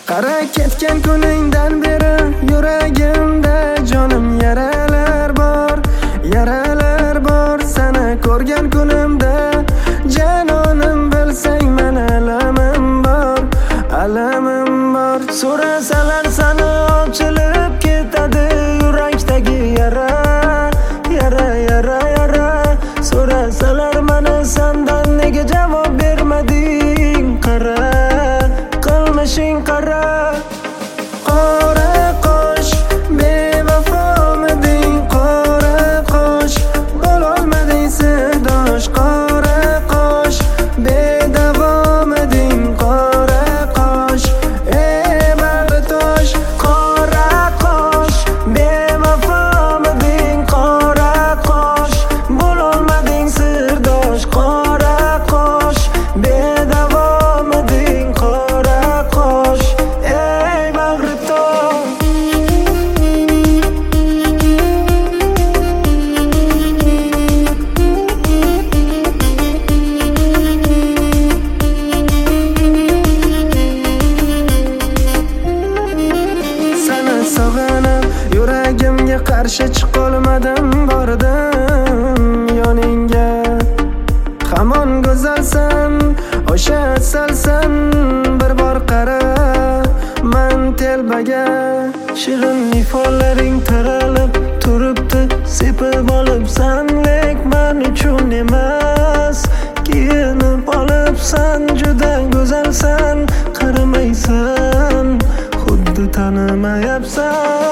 Qara ketgan kuningdan beri yuragimda jonim yaralar bor, yaralar bor. Seni ko'rgan kunimda janonim bilsang men alamim bor, alamim bor. So'rasalar seni ochilib ketadi yurakdagi yara, yara, yara, yara. So'rasalar mana sendan nega javob bermading? Qara, qilmishing qara. Qora qosh, bevafomiding? Qora qosh, bo'lolmading sirdosh. Qora qosh, bedavomiding? Qora qosh, bartosh. Qora qosh, bevafomiding? Qora qosh, bo'lolmading sirdosh. Qora qosh, bedavomiding? Qora qosh, bag'ritosh. Seni sog'inib yuragimga qarshi chiqolmadim, bordim yoningga. Hamon go'zalsan, o'sha asalsan, bir bor qara men telbaga. Shirin ifollaring taralib turibdi, sepib olibsan, lek men uchun emas. Kiyinib olibsan, juda go'zalsan, qaramaysan, xuddi tanimayapsan.